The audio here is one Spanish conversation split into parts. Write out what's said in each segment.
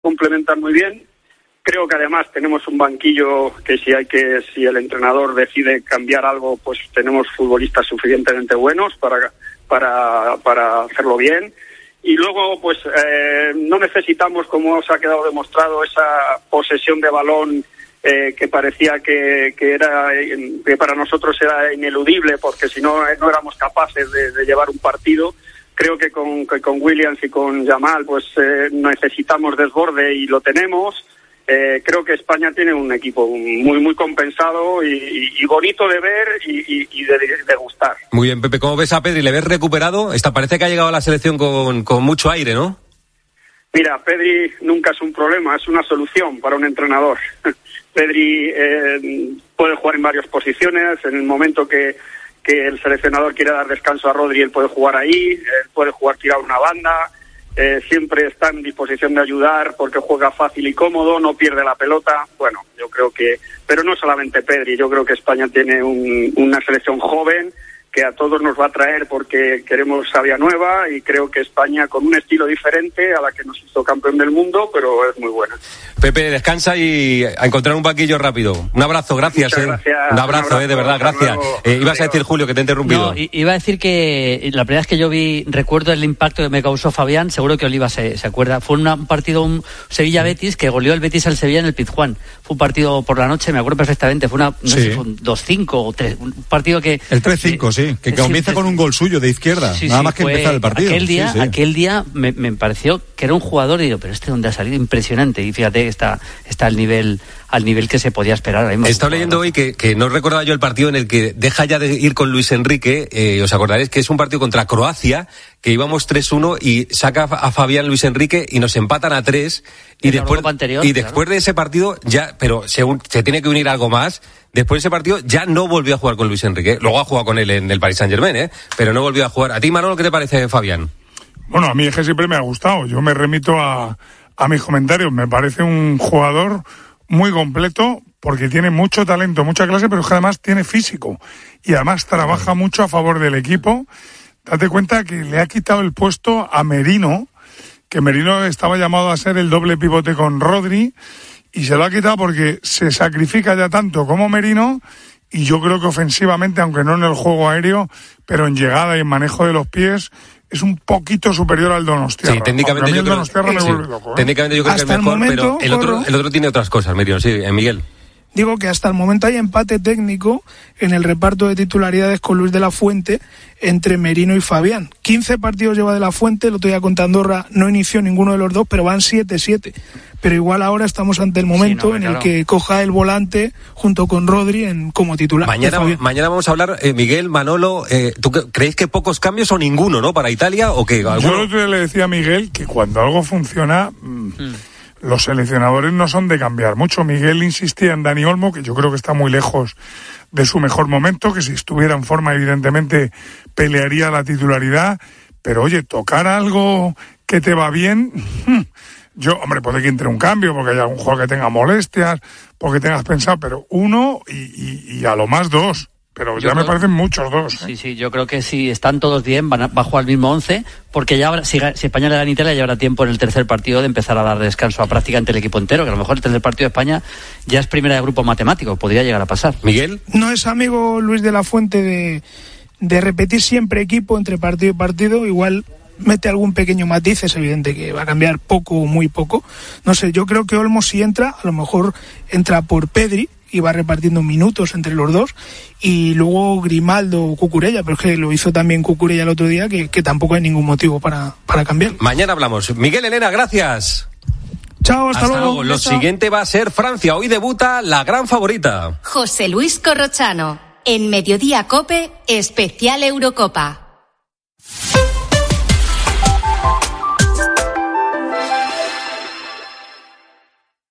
complementan muy bien. Creo que además tenemos un banquillo que si el entrenador decide cambiar algo, pues tenemos futbolistas suficientemente buenos para hacerlo bien. Y luego, pues no necesitamos, como os ha quedado demostrado, esa posesión de balón que parecía que para nosotros era ineludible, porque si no éramos capaces de llevar un partido. Creo que con Williams y con Yamal pues necesitamos desborde y lo tenemos. Creo que España tiene un equipo muy muy compensado y bonito de ver y de gustar. Muy bien, Pepe, ¿cómo ves a Pedri? ¿Le ves recuperado? Parece que ha llegado a la selección con mucho aire, ¿no? Mira, Pedri nunca es un problema, es una solución para un entrenador. Pedri puede jugar en varias posiciones. En el momento que el seleccionador quiere dar descanso a Rodri, él puede jugar ahí, él puede jugar tirado una banda. Siempre está en disposición de ayudar porque juega fácil y cómodo, no pierde la pelota. Bueno, yo creo que, pero no solamente Pedri, yo creo que España tiene una selección joven que a todos nos va a traer porque queremos savia nueva, y creo que España con un estilo diferente a la que nos hizo campeón del mundo, pero es muy buena. Pepe, descansa y a encontrar un banquillo rápido. Un abrazo, gracias. Gracias. Un abrazo, de verdad, gracias. Ibas a decir, Julio, que te he interrumpido. No, iba a decir que la primera vez que yo recuerdo el impacto que me causó Fabián, seguro que Oliva se acuerda, fue un partido, un Sevilla-Betis, que goleó el Betis al Sevilla en el Pizjuán. Fue un partido por la noche, me acuerdo perfectamente, fue no sé si fue un 2-5 o 3, un partido que... El 3-5, sí, que comienza con un gol suyo de izquierda, nada más que empezar el partido. Aquel día me pareció que era un jugador, y digo, pero ¿dónde ha salido? Impresionante, y fíjate que está al nivel que se podía esperar. Estaba leyendo hoy que no recordaba yo el partido en el que deja ya de ir con Luis Enrique, os acordaréis que es un partido contra Croacia, que íbamos 3-1 y saca a Fabián Luis Enrique y nos empatan a 3, y después de ese partido ya, pero se tiene que unir algo más. Después de ese partido ya no volvió a jugar con Luis Enrique. Luego ha jugado con él en el Paris Saint-Germain, pero no volvió a jugar. ¿A ti, Manolo, qué te parece, Fabián? Bueno, a mí es que siempre me ha gustado. Yo me remito a mis comentarios. Me parece un jugador muy completo porque tiene mucho talento, mucha clase, pero que además tiene físico. Y además trabaja mucho a favor del equipo. Date cuenta que le ha quitado el puesto a Merino, que Merino estaba llamado a ser el doble pivote con Rodri, y se lo ha quitado porque se sacrifica ya tanto como Merino, y yo creo que ofensivamente, aunque no en el juego aéreo, pero en llegada y en manejo de los pies, es un poquito superior al Donostiarra. Sí, técnicamente yo creo, Donostiarra me vuelve loco, técnicamente yo creo que es mejor, momento, pero el otro tiene otras cosas, Merino. Sí, Miguel. Digo que hasta el momento hay empate técnico en el reparto de titularidades con Luis de la Fuente entre Merino y Fabián. 15 partidos lleva de la Fuente, el otro día contra Andorra no inició ninguno de los dos, pero van 7-7. Pero igual ahora estamos ante el momento en el que coja el volante junto con Rodri como titular. Mañana vamos a hablar, Miguel, Manolo, ¿tú creéis que pocos cambios o ninguno, no, para Italia? ¿O que yo el otro día le decía a Miguel que cuando algo funciona... Los seleccionadores no son de cambiar mucho. Miguel insistía en Dani Olmo, que yo creo que está muy lejos de su mejor momento, que si estuviera en forma evidentemente pelearía la titularidad, pero oye, tocar algo que te va bien, puede que entre un cambio, porque haya un jugador que tenga molestias, porque tengas pensado, pero uno y a lo más dos. Pero ya me parecen muchos dos. Sí, yo creo que si están todos bien, va a jugar el mismo 11, porque ya si España le da en Italia, ya habrá tiempo en el tercer partido de empezar a dar descanso a prácticamente el equipo entero, que a lo mejor el tercer partido de España ya es primera de grupo matemático, podría llegar a pasar. ¿Miguel? No es amigo Luis de la Fuente de repetir siempre equipo entre partido y partido, igual mete algún pequeño matiz, es evidente que va a cambiar poco o muy poco. No sé, yo creo que Olmo si entra, a lo mejor entra por Pedri, y va repartiendo minutos entre los dos, y luego Grimaldo o Cucurella, pero es que lo hizo también Cucurella el otro día, que tampoco hay ningún motivo para cambiar. Mañana hablamos. Miguel, Elena, gracias. Chao, hasta luego. Lo siguiente va a ser Francia. Hoy debuta la gran favorita. José Luis Corrochano, en Mediodía COPE, especial Eurocopa.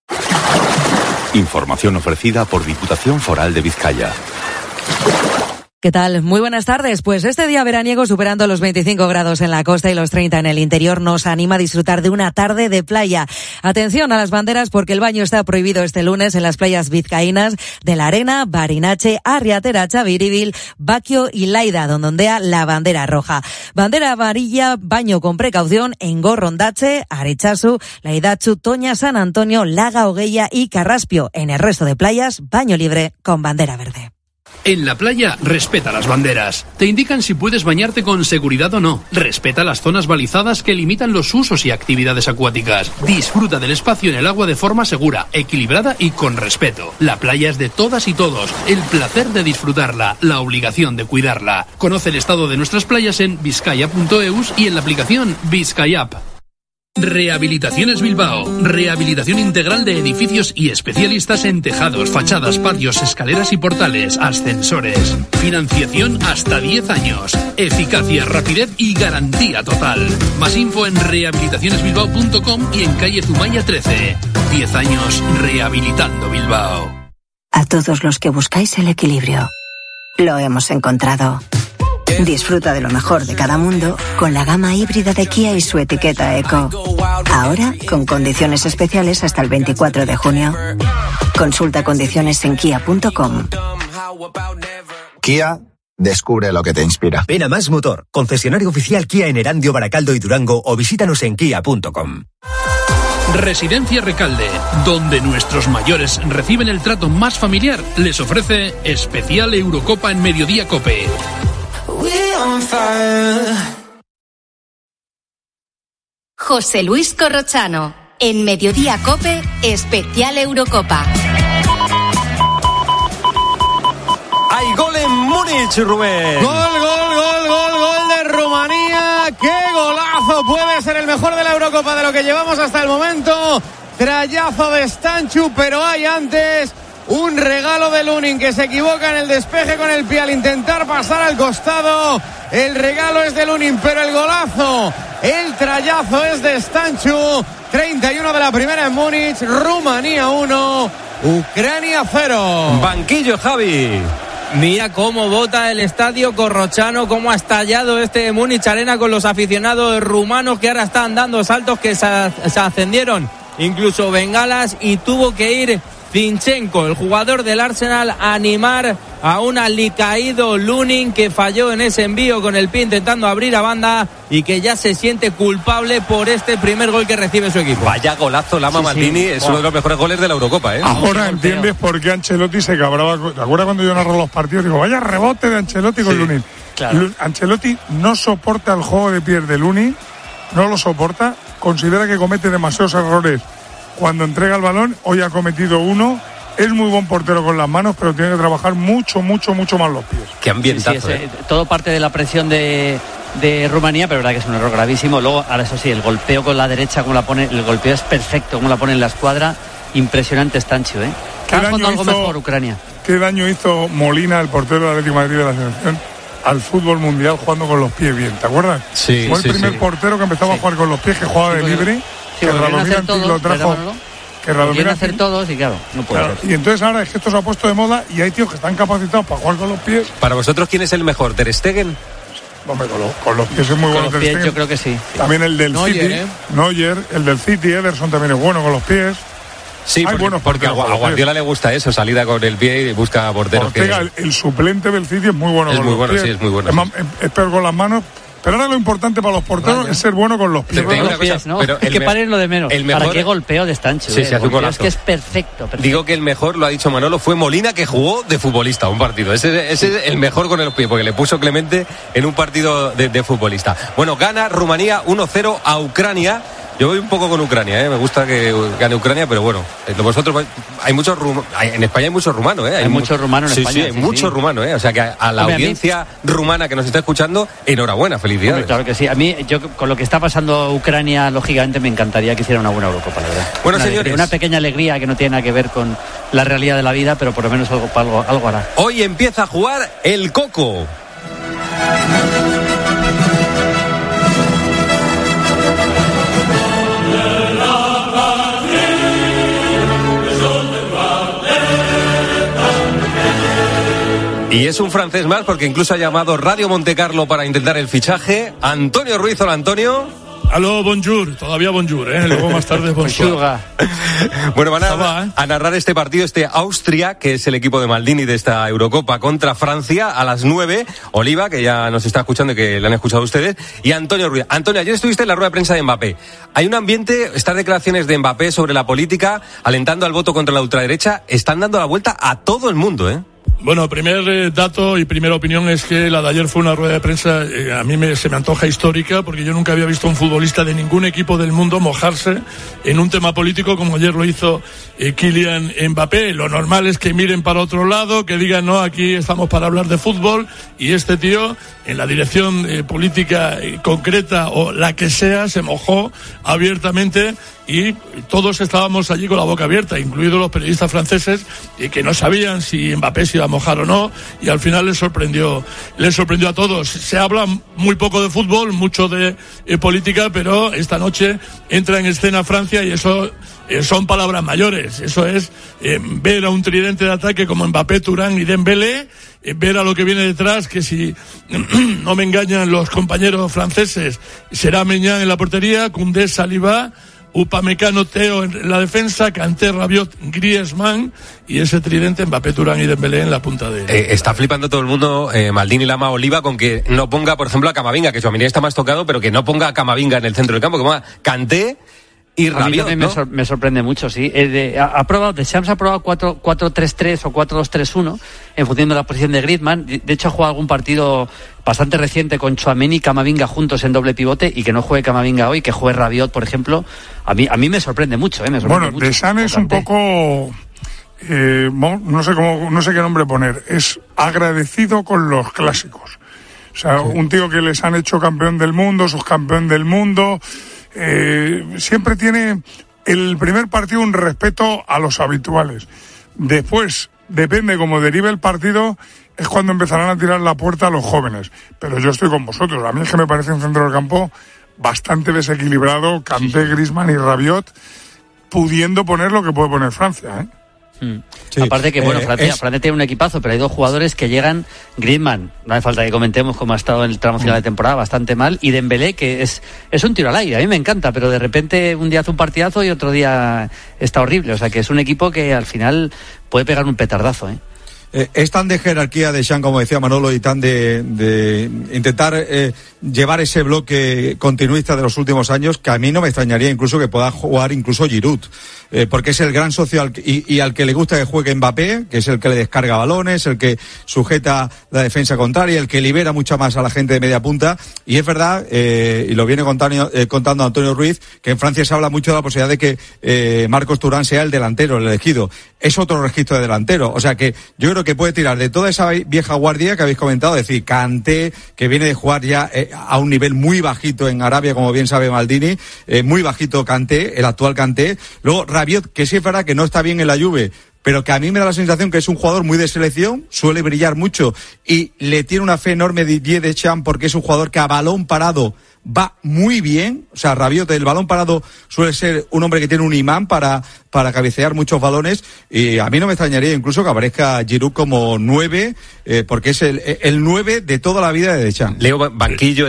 Información ofrecida por Diputación Foral de Vizcaya. ¿Qué tal? Muy buenas tardes. Pues este día veraniego, superando los 25 grados en la costa y los 30 en el interior, nos anima a disfrutar de una tarde de playa. Atención a las banderas, porque el baño está prohibido este lunes en las playas vizcaínas de La Arena, Barinache, Arriatera, Chaviribil, Baquio y Laida, donde ondea la bandera roja. Bandera amarilla, baño con precaución en Gorrondache, Arechazu, Laidachu, Toña, San Antonio, Laga, Ogueya y Carraspio. En el resto de playas, baño libre con bandera verde. En la playa, respeta las banderas. Te indican si puedes bañarte con seguridad o no. Respeta las zonas balizadas que limitan los usos y actividades acuáticas. Disfruta del espacio en el agua de forma segura, equilibrada y con respeto. La playa es de todas y todos. El placer de disfrutarla, la obligación de cuidarla. Conoce el estado de nuestras playas en vizcaya.eus y en la aplicación Vizcayap. Rehabilitaciones Bilbao. Rehabilitación integral de edificios y especialistas en tejados, fachadas, patios, escaleras y portales, ascensores. Financiación hasta 10 años. Eficacia, rapidez y garantía total. Más info en rehabilitacionesbilbao.com y en calle Zumaya 13. 10 años rehabilitando Bilbao. A todos los que buscáis el equilibrio, lo hemos encontrado. Disfruta de lo mejor de cada mundo con la gama híbrida de Kia y su etiqueta Eco. Ahora, con condiciones especiales hasta el 24 de junio. Consulta condiciones en kia.com. Kia, descubre lo que te inspira. Ven a Más Motor, concesionario oficial Kia en Erandio, Baracaldo y Durango, o visítanos en kia.com. Residencia Recalde, donde nuestros mayores reciben el trato más familiar, les ofrece especial Eurocopa en Mediodía COPE. José Luis Corrochano, en Mediodía COPE, especial Eurocopa. ¡Hay gol en Múnich, Rubén! Gol de Rumanía. ¡Qué golazo! Puede ser el mejor de la Eurocopa de lo que llevamos hasta el momento. Trayazo de Stanchu, pero hay antes un regalo de Lunin, que se equivoca en el despeje con el pie al intentar pasar al costado. El regalo es de Lunin, pero el golazo, el trayazo es de Stanchu. 31 de la primera en Múnich. Rumanía 1, Ucrania 0. Banquillo, Javi. Mira cómo bota el estadio Corrochano, cómo ha estallado este Múnich Arena con los aficionados rumanos que ahora están dando saltos, que se ascendieron incluso bengalas, y tuvo que ir Zinchenko, el jugador del Arsenal, a animar a un alicaído Lunin, que falló en ese envío con el pie intentando abrir a banda y que ya se siente culpable por este primer gol que recibe su equipo. Vaya golazo, Lama Maldini, es uno de los mejores goles de la Eurocopa, ¿eh? Ahora entiendes por qué Ancelotti se cabraba. ¿Te acuerdas cuando yo narro los partidos? Digo, vaya rebote de Ancelotti con Lunin. Claro. Ancelotti no soporta el juego de pies de Lunin, no lo soporta, considera que comete demasiados errores cuando entrega el balón. Hoy ha cometido uno. Es muy buen portero con las manos, pero tiene que trabajar mucho más los pies. Qué ambientazo. Todo parte de la presión de Rumanía, pero verdad que es un error gravísimo. Luego, ahora eso sí, el golpeo con la derecha, como la pone, el golpeo es perfecto, como la pone en la escuadra. Impresionante Stanchu, ¿eh? Está jugando algo mejor Ucrania. ¿Qué daño hizo Molina, el portero del Atlético de Madrid de la selección, al fútbol mundial jugando con los pies bien? ¿Te acuerdas? Sí. Fue el primer portero que empezaba a jugar con los pies, que jugaba de libre. Sí, que Radomir lo trajo. Que Radomir hacer todos y claro, no puede ser. Y entonces ahora es que esto se ha puesto de moda y hay tíos que están capacitados para jugar con los pies. Para vosotros, ¿quién es el mejor? ¿Ter Stegen? Hombre, con los pies es muy bueno. Con los pies yo creo que sí. También el del City, Neuer, el del City, Ederson también es bueno con los pies. Sí, porque a Guardiola le gusta eso, salida con el pie y busca porteros. Ortega, el suplente del City es muy bueno con los pies. Sí, es muy bueno. Es peor con las manos. Pero ahora lo importante para los porteros es ser bueno con los pies. Pero es que paren lo de menos. ¿Para qué golpeo de Stanchu? Sí, hace un golazo. Es que es perfecto. Digo que el mejor, lo ha dicho Manolo, fue Molina, que jugó de futbolista un partido. Ese es el mejor con los pies, porque le puso Clemente en un partido de futbolista. Bueno, gana Rumanía 1-0 a Ucrania. Yo voy un poco con Ucrania, me gusta que gane Ucrania, pero bueno, vosotros hay muchos en España hay muchos rumanos, Hay muchos rumanos en España. Sí, hay muchos rumanos, o sea que a la audiencia rumana que nos está escuchando, enhorabuena, felicidades. Hombre, claro que sí. A mí, yo con lo que está pasando Ucrania, lógicamente me encantaría que hiciera una buena Eurocopa, la verdad. Bueno, señores, una pequeña alegría que no tiene nada que ver con la realidad de la vida, pero por lo menos algo hará. Hoy empieza a jugar el Coco. Y es un francés más porque incluso ha llamado Radio Montecarlo para intentar el fichaje. Antonio Ruiz. Hola, Antonio. Aló, bonjour, todavía bonjour, luego más tarde bonsoir. Bueno, van a narrar este partido, Austria, que es el equipo de Maldini de esta Eurocopa, contra Francia a las 9. Oliva, que ya nos está escuchando y que le han escuchado ustedes, y Antonio Ruiz. Antonio, ayer estuviste en la rueda de prensa de Mbappé. Hay un ambiente, estas declaraciones de Mbappé sobre la política, alentando al voto contra la ultraderecha, están dando la vuelta a todo el mundo, ¿eh? Bueno, primer dato y primera opinión es que la de ayer fue una rueda de prensa, a mí se me antoja histórica, porque yo nunca había visto a un futbolista de ningún equipo del mundo mojarse en un tema político como ayer lo hizo Kylian Mbappé. Lo normal es que miren para otro lado, que digan, no, aquí estamos para hablar de fútbol, y este tío, en la dirección política concreta o la que sea, se mojó abiertamente, y todos estábamos allí con la boca abierta, incluidos los periodistas franceses, que no sabían si Mbappé se iba a mojar o no, y al final les sorprendió a todos. Se habla muy poco de fútbol, mucho de política, pero esta noche entra en escena Francia, y eso son palabras mayores. Eso es ver a un tridente de ataque como Mbappé, Thuram y Dembélé, ver a lo que viene detrás, que si no me engañan los compañeros franceses, será Maignan en la portería, Koundé, Saliba, Upamecano, Theo en la defensa, Kanté, Rabiot, Griezmann, y ese tridente Mbappé, Thuram y Dembélé en la punta de... Está flipando todo el mundo, Maldini, Lama, Oliva, con que no ponga, por ejemplo, a Camavinga, que Tchouaméni está más tocado, pero que no ponga a Camavinga en el centro del campo, que ponga Kanté y Rabiot, a mí también me sorprende mucho, sí. Deschamps ha probado 4-3-3 o 4-2-3-1 en función de la posición de Griezmann. De hecho, ha jugado algún partido bastante reciente con Tchouaméni y Camavinga juntos en doble pivote, y que no juegue Camavinga hoy, que juegue Rabiot, por ejemplo. A mí me sorprende mucho, me sorprende mucho. Deschamps es un poco... no sé qué nombre poner. Es agradecido con los clásicos. O sea, un tío que les han hecho campeón del mundo, subcampeón del mundo... siempre tiene el primer partido un respeto a los habituales. Después, depende cómo derive el partido, es cuando empezarán a tirar la puerta a los jóvenes. Pero yo estoy con vosotros. A mí es que me parece un centro del campo bastante desequilibrado, Kanté, Griezmann y Rabiot, pudiendo poner lo que puede poner Francia, ¿eh? Sí. Aparte que, Francia tiene un equipazo, pero hay dos jugadores que llegan. Griezmann, no hace falta que comentemos cómo ha estado en el tramo final de temporada, bastante mal, y Dembélé, que es un tiro al aire, a mí me encanta, pero de repente un día hace un partidazo y otro día está horrible, o sea que es un equipo que al final puede pegar un petardazo, ¿eh? Es tan de jerarquía de Deschamps, como decía Manolo, y tan de intentar llevar ese bloque continuista de los últimos años, que a mí no me extrañaría incluso que pueda jugar incluso Giroud, porque es el gran socio y al que le gusta que juegue Mbappé, que es el que le descarga balones, el que sujeta la defensa contraria, el que libera mucho más a la gente de media punta. Y es verdad, y lo viene contando Antonio Ruiz, que en Francia se habla mucho de la posibilidad de que Marcos Thuram sea el delantero, el elegido. Es otro registro de delantero, o sea que yo creo que puede tirar de toda esa vieja guardia que habéis comentado, es decir, Kanté, que viene de jugar ya a un nivel muy bajito en Arabia, como bien sabe Maldini, muy bajito Kanté, el actual Kanté. Luego Rabiot, que sí es verdad que no está bien en la Juve, pero que a mí me da la sensación que es un jugador muy de selección, suele brillar mucho y le tiene una fe enorme Didier Deschamps, porque es un jugador que a balón parado va muy bien. O sea, Rabiot, el balón parado suele ser un hombre que tiene un imán para cabecear muchos balones, y a mí no me extrañaría incluso que aparezca Giroud como 9, porque es el 9 de toda la vida de Deschamps. Leo banquillo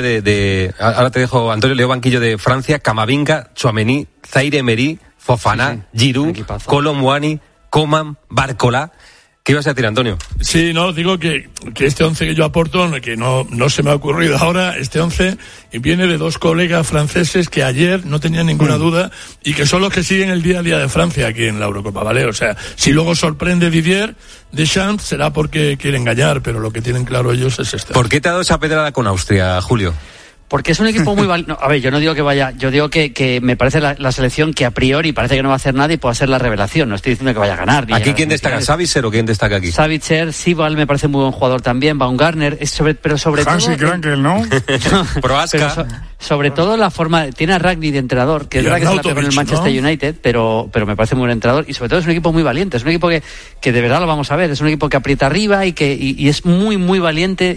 ahora te dejo, Antonio, leo banquillo de Francia: Camavinga, Tchouaméni, Zaire Emery, Fofana, Giroud, Kolo Muani, Coman, Barcola. ¿Qué ibas a decir, Antonio? Sí, no, digo que este 11 que yo aporto, que no se me ha ocurrido ahora, este 11 viene de dos colegas franceses que ayer no tenían ninguna duda, y que son los que siguen el día a día de Francia aquí en la Eurocopa, ¿vale? O sea, si luego sorprende Didier Deschamps, será porque quiere engañar, pero lo que tienen claro ellos es este. ¿Por qué te ha dado esa pedrada con Austria, Julio? Porque es un equipo muy valiente. A ver, yo no digo que vaya, yo digo que me parece la selección que a priori parece que no va a hacer nada y puede ser la revelación. No estoy diciendo que vaya a ganar. ¿Aquí quién destaca? ¿Savitzer o quién destaca aquí? Savitzer, Sibal me parece muy buen jugador también, Baumgartner, pero sobre todo... Hansi Krankel, ¿no? Proaska. Sobre todo la forma... Tiene a Ragni de entrenador, que es verdad que se la pegó en el Manchester United, pero me parece muy buen entrenador, y sobre todo es un equipo muy valiente, es un equipo que de verdad lo vamos a ver, es un equipo que aprieta arriba y es muy, muy valiente, y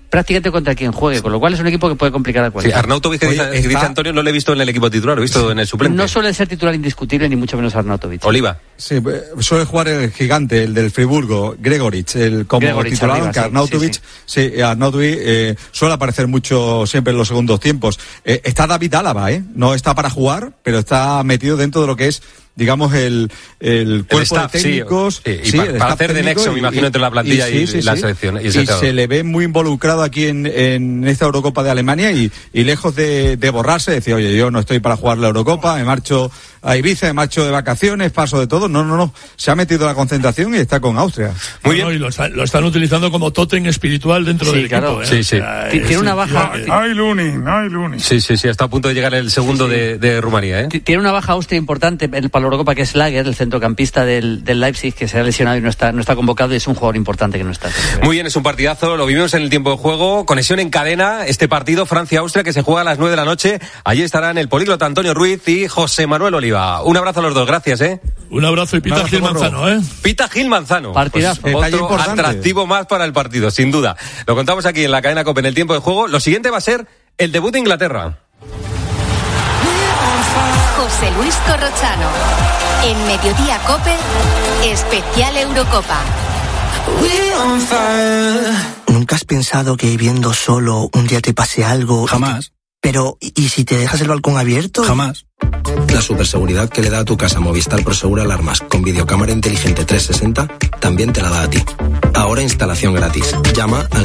prácticamente contra quien juegue, con lo cual es un equipo que puede complicar a cualquiera. Sí, Arnautovic, que dice Antonio, no lo he visto en el equipo titular, lo he visto en el suplente. No suele ser titular indiscutible, ni mucho menos Arnautovic. Oliva. Sí, suele jugar el gigante, el del Friburgo, Gregoric, como titular, arriba, que Arnautovic, Arnautovic suele aparecer mucho siempre en los segundos tiempos. Está David Álava, no está para jugar, pero está metido dentro de lo que es, digamos, el cuerpo staff, de técnicos. Sí, para hacer de nexo, me imagino, entre la plantilla y la selección. Y se le ve muy involucrado aquí en esta Eurocopa de Alemania y lejos de borrarse, decía, oye, yo no estoy para jugar la Eurocopa, me marcho a Ibiza, me marcho de vacaciones, paso de todo. No. Se ha metido a la concentración y está con Austria. Muy bien. Y lo están utilizando como tótem espiritual dentro del equipo. Sí. Tiene una baja. Ay, Lunin. Sí, está a punto de llegar el segundo de Rumanía. Tiene una baja Austria importante para la Eurocopa, que es Lager, el centrocampista del Leipzig, que se ha lesionado y no está convocado, y es un jugador importante que no está. Muy bien, es un partidazo, lo vivimos en el tiempo de juego, conexión en cadena, este partido Francia-Austria, que se juega a las 9 de la noche. Allí estarán el políglota Antonio Ruiz y José Manuel Oliva. Un abrazo a los dos, gracias. Un abrazo y Pita Gil Manzano, Pita Gil Manzano. Partidazo. Pues otro atractivo más para el partido, sin duda. Lo contamos aquí en la cadena COPE en el tiempo de juego. Lo siguiente va a ser el debut de Inglaterra. José Luis Corrochano. En Mediodía COPE, especial Eurocopa. ¿Nunca has pensado que viviendo solo un día te pase algo? Jamás. Pero, ¿y si te dejas el balcón abierto? Jamás. La superseguridad que le da a tu casa Movistar Prosegur Alarmas con videocámara inteligente 360 también te la da a ti. Ahora instalación gratis. Llama al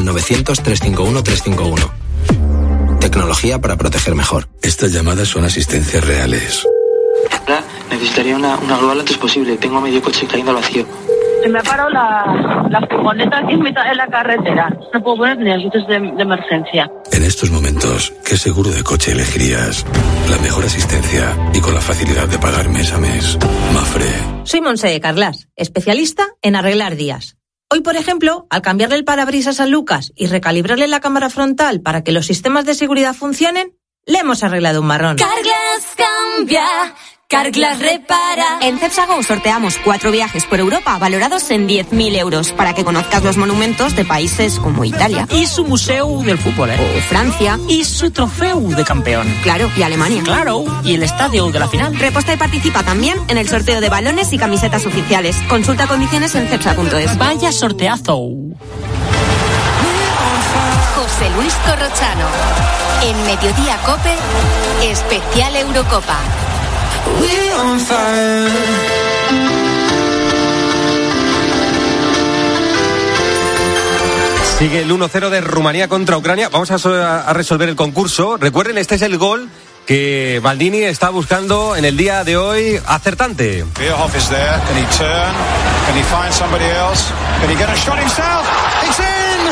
900-351-351. Tecnología para proteger mejor. Estas llamadas son asistencias reales. Necesitaría una grúa lo antes posible. Tengo medio coche cayendo al vacío. Se me ha parado la furgoneta aquí en mitad de la carretera. No puedo poner ni luces de emergencia. En estos momentos, ¿qué seguro de coche elegirías? La mejor asistencia y con la facilidad de pagar mes a mes. Mafre. Soy Montse de Carlas, especialista en arreglar días. Hoy, por ejemplo, al cambiarle el parabrisas a Lucas y recalibrarle la cámara frontal para que los sistemas de seguridad funcionen, le hemos arreglado un marrón. Carglass cambia, Carglass repara. En Cepsa Go sorteamos 4 viajes por Europa valorados en 10.000 euros para que conozcas los monumentos de países como Italia. Y su museo del fútbol, O Francia. Y su trofeo de campeón. Claro, y Alemania. Claro, y el estadio de la final. Reposta y participa también en el sorteo de balones y camisetas oficiales. Consulta condiciones en cepsa.es. Vaya sorteazo. José Luis Corrochano. En Mediodía COPE, especial Eurocopa. Sigue el 1-0 de Rumanía contra Ucrania. Vamos a resolver el concurso. Recuerden, este es el gol que Maldini está buscando en el día de hoy acertante. Bierhoff is there. Can he turn? Can he find somebody else? Can he get a shot himself? It's in!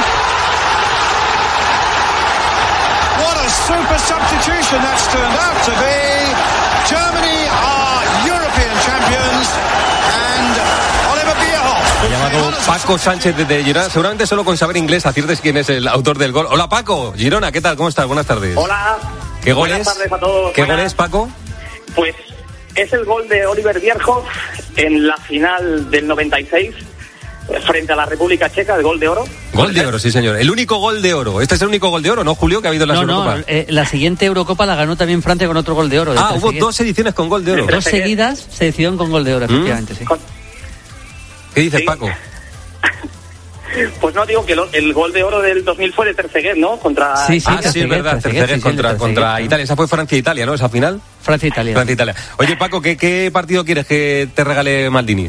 What a super substitution that's turned out to be. Germany are European champions and Oliver Bierhoff. Me he llamado Paco Sánchez desde Girona. Seguramente solo con saber inglés aciertes quién es el autor del gol. Hola Paco, Girona, ¿qué tal? ¿Cómo estás? Buenas tardes. Hola. ¿Qué gol Buenas es? tardes a todos. ¿Qué gol es, Paco? Pues es el gol de Oliver Bierhoff en la final del 96 frente a la República Checa, el gol de oro. Gol de oro, sí señor. El único gol de oro. Este es el único gol de oro, ¿no, Julio, que ha habido en la Eurocopa? No, la siguiente Eurocopa la ganó también Francia con otro gol de oro. Hubo 2 ediciones con gol de oro. 2 seguidas se decidieron con gol de oro, efectivamente, sí. ¿Qué dices, Paco? Pues no, digo que el gol de oro del 2000 fue de Ter Stegen, ¿no? Contra... Sí, es verdad, Ter Stegen contra Italia. Esa fue Francia-Italia, ¿no? Esa final. Francia-Italia. Francia-Italia. Oye, Paco, ¿qué partido quieres que te regale Maldini?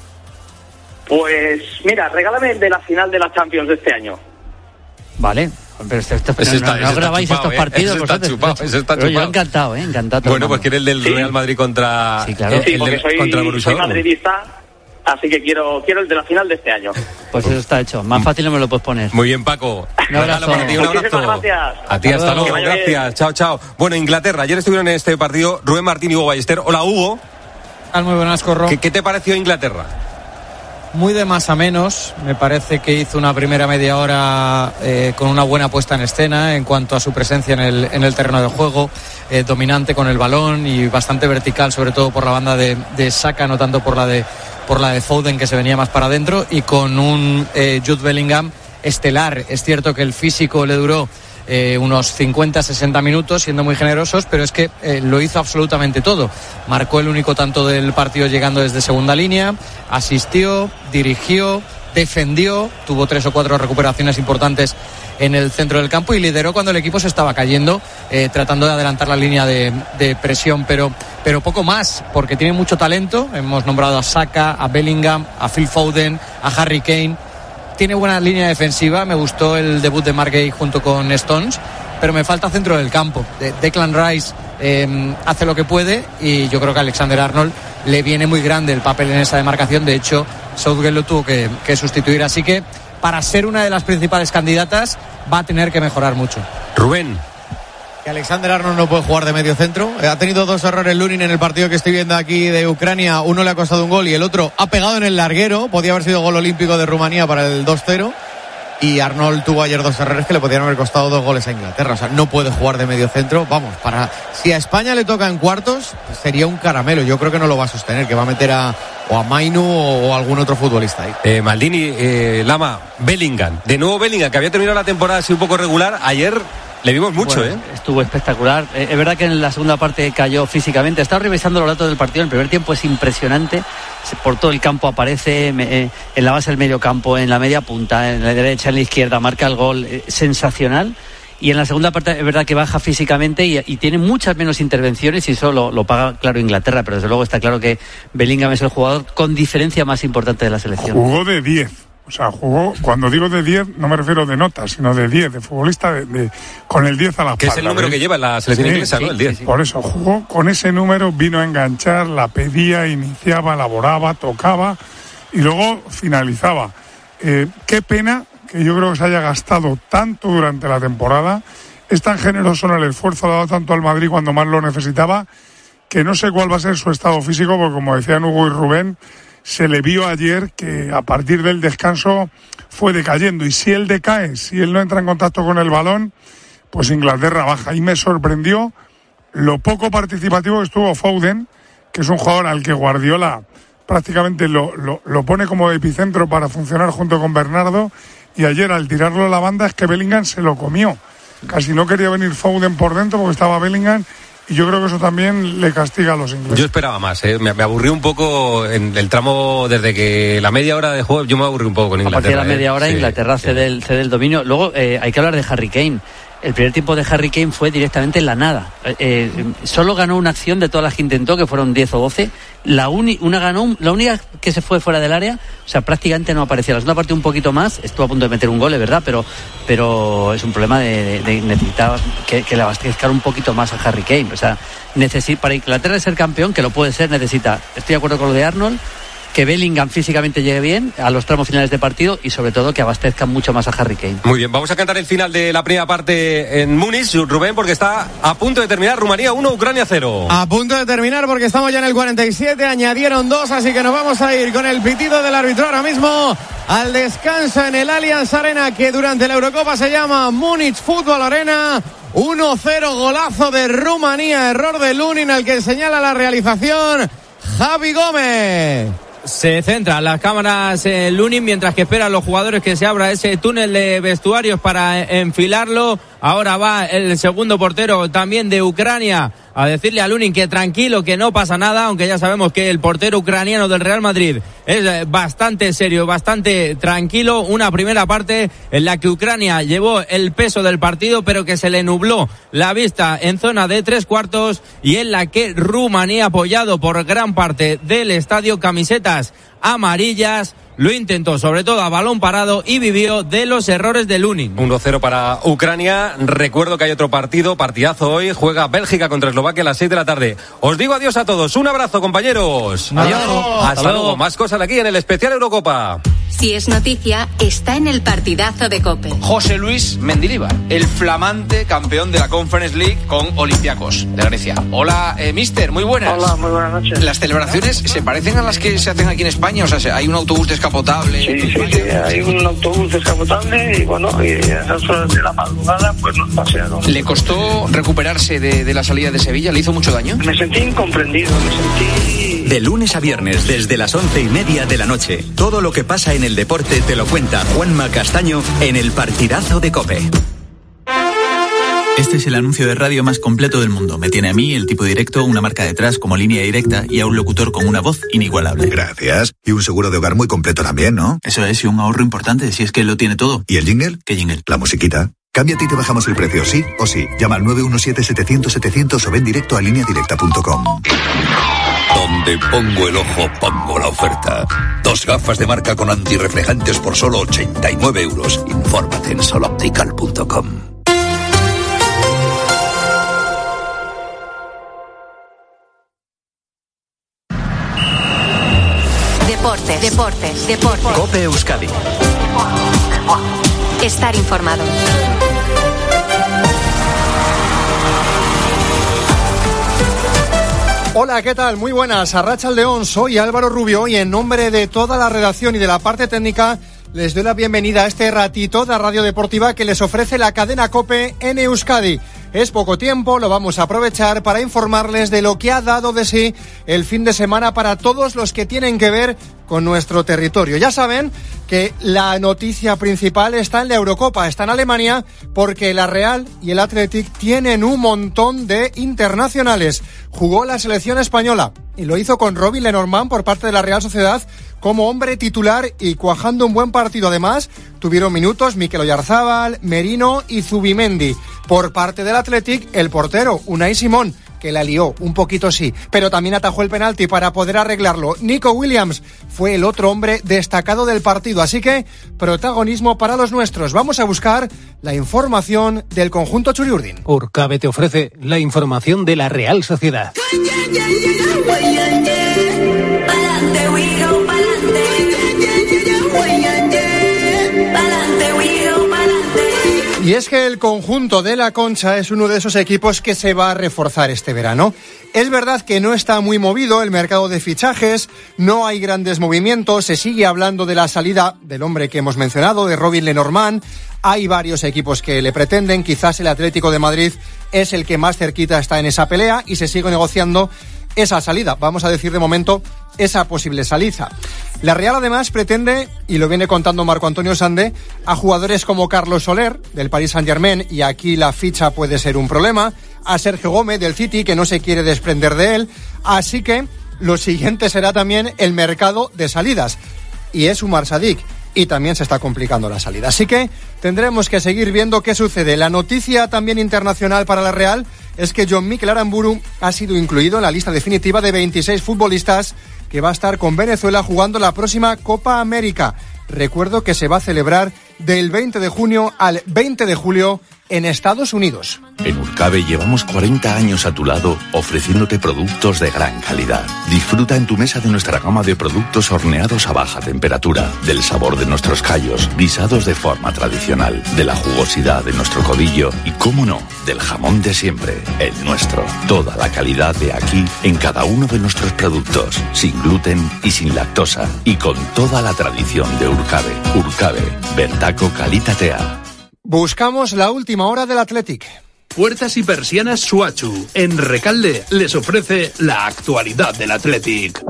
Pues mira, regálame el de la final de la Champions de este año. Vale. Pero no grabáis estos partidos. Ese está chupado. Yo encantado. Bueno, pues quiere el del Real Madrid contra... Sí, claro. Contra el Borussia. Soy madridista, así que quiero el de la final de este año. Pues eso está hecho. Más fácil no me lo puedes poner. Muy bien, Paco. Un abrazo. Para ti, un abrazo. Muchísimas gracias. A ti, hasta luego. Gracias. Chao, chao. Bueno, Inglaterra. Ayer estuvieron en este partido Rubén Martín y Hugo Ballester. Hola, Hugo. Muy buenas, Corro. ¿Qué te pareció Inglaterra? Muy de más a menos. Me parece que hizo una primera media hora con una buena puesta en escena en cuanto a su presencia en el terreno de juego, dominante con el balón y bastante vertical, sobre todo por la banda de Saka, no tanto por la de Foden, que se venía más para adentro, y con un Jude Bellingham estelar. Es cierto que el físico le duró unos 50-60 minutos, siendo muy generosos, pero es que lo hizo absolutamente todo. Marcó el único tanto del partido llegando desde segunda línea, asistió, dirigió, defendió, tuvo 3 o 4 recuperaciones importantes en el centro del campo y lideró cuando el equipo se estaba cayendo, tratando de adelantar la línea de presión, pero poco más, porque tiene mucho talento. Hemos nombrado a Saka, a Bellingham, a Phil Foden, a Harry Kane. Tiene buena línea defensiva, me gustó el debut de Mark Gay junto con Stones, pero me falta centro del campo. Declan Rice hace lo que puede y yo creo que a Alexander-Arnold le viene muy grande el papel en esa demarcación. De hecho, Southgate lo tuvo que sustituir, así que para ser una de las principales candidatas va a tener que mejorar mucho. Rubén. Que Alexander-Arnold no puede jugar de medio centro. Ha tenido 2 errores Lunin en el partido que estoy viendo aquí de Ucrania. Uno le ha costado un gol y el otro ha pegado en el larguero. Podía haber sido gol olímpico de Rumanía para el 2-0. Y Arnold tuvo ayer 2 errores que le podrían haber costado 2 goles a Inglaterra. O sea, no puede jugar de medio centro. Vamos, si a España le toca en cuartos, pues sería un caramelo. Yo creo que no lo va a sostener, que va a meter a Mainu o a algún otro futbolista ahí. Maldini, Lama, Bellingham. De nuevo Bellingham, que había terminado la temporada así un poco regular. Ayer le vimos mucho, Estuvo espectacular. Es verdad que en la segunda parte cayó físicamente. Estaba revisando los datos del partido. El primer tiempo es impresionante. Por todo el campo aparece, en la base del medio campo, en la media punta, en la derecha, en la izquierda, marca el gol. Sensacional. Y en la segunda parte es verdad que baja físicamente y tiene muchas menos intervenciones y eso lo paga, claro, Inglaterra. Pero desde luego está claro que Bellingham es el jugador con diferencia más importante de la selección. Jugó de 10. O sea, jugó, cuando digo de 10, no me refiero de notas, sino de 10, de futbolista con el 10 a la espalda. Que es el número que lleva en la selección inglesa, ¿no? El 10. Sí. Por eso, jugó con ese número, vino a enganchar, la pedía, iniciaba, elaboraba, tocaba y luego finalizaba. Qué pena que yo creo que se haya gastado tanto durante la temporada. Es tan generoso en el esfuerzo dado tanto al Madrid cuando más lo necesitaba, que no sé cuál va a ser su estado físico, porque como decían Hugo y Rubén, se le vio ayer que a partir del descanso fue decayendo, y si él decae, si él no entra en contacto con el balón, pues Inglaterra baja. Y me sorprendió lo poco participativo que estuvo Foden, que es un jugador al que Guardiola prácticamente lo pone como epicentro para funcionar junto con Bernardo, y ayer al tirarlo a la banda es que Bellingham se lo comió. Casi no quería venir Foden por dentro porque estaba Bellingham. Y yo creo que eso también le castiga a los ingleses. Yo esperaba más, me aburrí un poco en el tramo, desde que la media hora de juego, yo me aburrí un poco con Inglaterra. A partir de la media hora Inglaterra cede el dominio. Luego hay que hablar de Harry Kane. El primer tiempo de Harry Kane fue directamente en la nada. Solo ganó una acción de todas las que intentó, que fueron 10 o 12. La única que se fue fuera del área, o sea, prácticamente no aparecía. La segunda parte un poquito más, estuvo a punto de meter un gol, es verdad, pero es un problema de necesitar que le abastezcan un poquito más a Harry Kane. O sea, para Inglaterra ser campeón, que lo puede ser, necesita, estoy de acuerdo con lo de Arnold, que Bellingham físicamente llegue bien a los tramos finales de partido y sobre todo que abastezcan mucho más a Harry Kane. Muy bien, vamos a cantar el final de la primera parte en Múnich, Rubén, porque está a punto de terminar. Rumanía 1, Ucrania 0. A punto de terminar porque estamos ya en el 47, añadieron 2, así que nos vamos a ir con el pitido del árbitro ahora mismo al descanso en el Allianz Arena, que durante la Eurocopa se llama Múnich Fútbol Arena. 1-0, golazo de Rumanía, error de Lunin, al que señala la realización Javi Gómez. Se centran las cámaras Lunin mientras que esperan los jugadores que se abra ese túnel de vestuarios para enfilarlo. Ahora va el segundo portero también de Ucrania a decirle a Lunin que tranquilo, que no pasa nada, aunque ya sabemos que el portero ucraniano del Real Madrid es bastante serio, bastante tranquilo. Una primera parte en la que Ucrania llevó el peso del partido, pero que se le nubló la vista en zona de 3/4, y en la que Rumanía, apoyado por gran parte del estadio, camisetas amarillas, lo intentó sobre todo a balón parado y vivió de los errores de Lunin. 1-0 para Ucrania. Recuerdo que hay otro partidazo hoy. Juega Bélgica contra Eslovaquia a las 6 de la tarde. Os digo adiós a todos. Un abrazo, compañeros. Adiós. Hasta luego. Más cosas aquí en el especial Eurocopa. Si es noticia, está en el partidazo de COPE. José Luis Mendilibar, el flamante campeón de la Conference League con Olympiacos de Grecia. Hola, mister, muy buenas. Hola, muy buenas noches. ¿Las celebraciones se parecen a las que se hacen aquí en España? O sea, hay un autobús descapotable. Sí, hay un autobús descapotable y bueno, y a esas horas de la madrugada pues nos pasearon. ¿Le costó recuperarse de la salida de Sevilla? ¿Le hizo mucho daño? Me sentí incomprendido, me sentí De lunes a viernes, desde las 11:30 de la noche. Todo lo que pasa en el deporte te lo cuenta Juanma Castaño en El Partidazo de COPE. Este es el anuncio de radio más completo del mundo. Me tiene a mí, el tipo directo, una marca detrás como línea directa y a un locutor con una voz inigualable. Gracias. Y un seguro de hogar muy completo también, ¿no? Eso es, y un ahorro importante, si es que lo tiene todo. ¿Y el jingle? ¿Qué jingle? La musiquita. Cámbiate y te bajamos el precio, sí o sí. Llama al 917-700-700 o ven directo a lineadirecta.com. Donde pongo el ojo, pongo la oferta. 2 gafas de marca con antirreflejantes por solo 89 euros. Infórmate en soloptical.com. Deportes. COPE Euskadi. Estar informado. Hola, ¿qué tal? Muy buenas. Arratsaldeon, soy Álvaro Rubio y en nombre de toda la redacción y de la parte técnica les doy la bienvenida a este ratito de Radio Deportiva que les ofrece la cadena COPE en Euskadi. Es poco tiempo, lo vamos a aprovechar para informarles de lo que ha dado de sí el fin de semana para todos los que tienen que ver con nuestro territorio. Ya saben que la noticia principal está en la Eurocopa, está en Alemania, porque la Real y el Athletic tienen un montón de internacionales. Jugó la selección española y lo hizo con Robin Lenormand por parte de la Real Sociedad como hombre titular y cuajando un buen partido. Además, tuvieron minutos Mikel Oyarzábal, Merino y Zubimendi. Por parte del Athletic, el portero, Unai Simón, que la lió, un poquito sí, pero también atajó el penalti para poder arreglarlo. Nico Williams fue el otro hombre destacado del partido, así que protagonismo para los nuestros. Vamos a buscar la información del conjunto Txuri-Urdin. Urcabe te ofrece la información de la Real Sociedad. Y es que el conjunto de la Concha es uno de esos equipos que se va a reforzar este verano. Es verdad que no está muy movido el mercado de fichajes, no hay grandes movimientos, se sigue hablando de la salida del hombre que hemos mencionado, de Robin Lenormand. Hay varios equipos que le pretenden, quizás el Atlético de Madrid es el que más cerquita está en esa pelea y se sigue negociando esa salida, vamos a decir de momento esa posible salida. La Real además pretende, y lo viene contando Marco Antonio Sande, a jugadores como Carlos Soler del Paris Saint-Germain, y aquí la ficha puede ser un problema, a Sergio Gómez del City, que no se quiere desprender de él, así que lo siguiente será también el mercado de salidas, y es Umar Sadik, y también se está complicando la salida. Así que tendremos que seguir viendo qué sucede. La noticia también internacional para la Real es que John Mikel Aramburu ha sido incluido en la lista definitiva de 26 futbolistas que va a estar con Venezuela jugando la próxima Copa América. Recuerdo que se va a celebrar del 20 de junio al 20 de julio en Estados Unidos. En Urcabe llevamos 40 años a tu lado ofreciéndote productos de gran calidad. Disfruta en tu mesa de nuestra gama de productos horneados a baja temperatura, del sabor de nuestros callos, guisados de forma tradicional, de la jugosidad de nuestro codillo y, cómo no, del jamón de siempre, el nuestro. Toda la calidad de aquí en cada uno de nuestros productos, sin gluten y sin lactosa, y con toda la tradición de Urcabe. Urcabe, bertako kalitatea. Buscamos la última hora del Athletic. Puertas y persianas Suachu, en Recalde, les ofrece la actualidad del Athletic.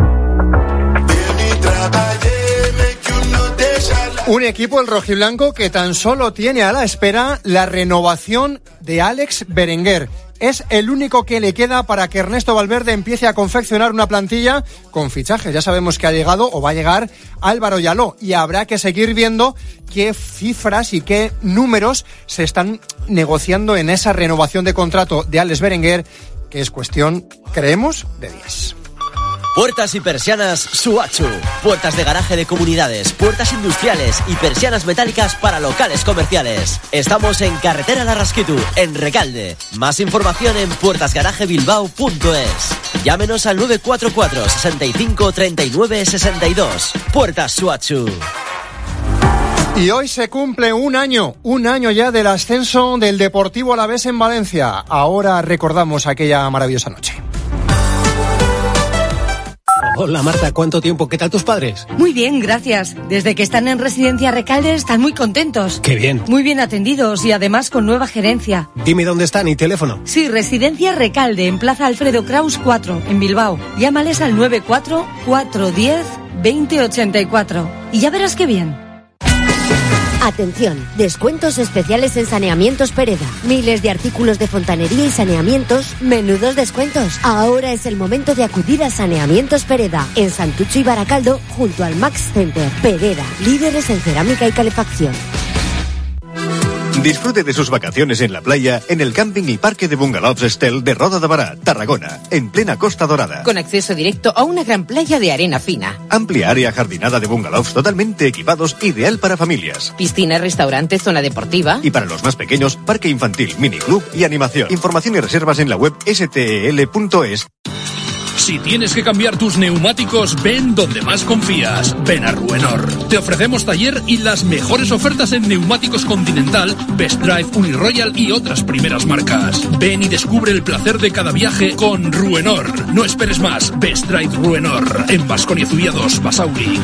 Un equipo, el rojiblanco, que tan solo tiene a la espera la renovación de Alex Berenguer. Es el único que le queda para que Ernesto Valverde empiece a confeccionar una plantilla con fichajes. Ya sabemos que ha llegado o va a llegar Álvaro Yaló y habrá que seguir viendo qué cifras y qué números se están negociando en esa renovación de contrato de Alex Berenguer, que es cuestión, creemos, de días. Puertas y persianas Suachu. Puertas de garaje de comunidades, puertas industriales y persianas metálicas para locales comerciales. Estamos en Carretera Larrasquitu, en Recalde. Más información en puertasgarajebilbao.es. Llámenos al 944 65 39 62. Puertas Suachu. Y hoy se cumple un año ya del ascenso del Deportivo Alavés en Valencia. Ahora recordamos aquella maravillosa noche. Hola Marta, ¿cuánto tiempo? ¿Qué tal tus padres? Muy bien, gracias. Desde que están en Residencia Recalde están muy contentos. Qué bien. Muy bien atendidos y además con nueva gerencia. Dime dónde están y teléfono. Sí, Residencia Recalde, en Plaza Alfredo Kraus 4, en Bilbao. Llámales al 94 410 2084 y ya verás qué bien. Atención, descuentos especiales en Saneamientos Pereda. Miles de artículos de fontanería y saneamientos, menudos descuentos. Ahora es el momento de acudir a Saneamientos Pereda, en Santucho y Baracaldo, junto al Max Center. Pereda, líderes en cerámica y calefacción. Disfrute de sus vacaciones en la playa en el camping y parque de bungalows Estel de Roda de Bará, Tarragona, en plena Costa Dorada. Con acceso directo a una gran playa de arena fina. Amplia área jardinada de bungalows totalmente equipados, ideal para familias. Piscina, restaurante, zona deportiva. Y para los más pequeños, parque infantil, miniclub y animación. Información y reservas en la web stel.es. Si tienes que cambiar tus neumáticos, ven donde más confías. Ven a Ruenor. Te ofrecemos taller y las mejores ofertas en neumáticos Continental, Best Drive, Uniroyal y otras primeras marcas. Ven y descubre el placer de cada viaje con Ruenor. No esperes más. Best Drive Ruenor. En Baskonia Zubia 2, Basauri.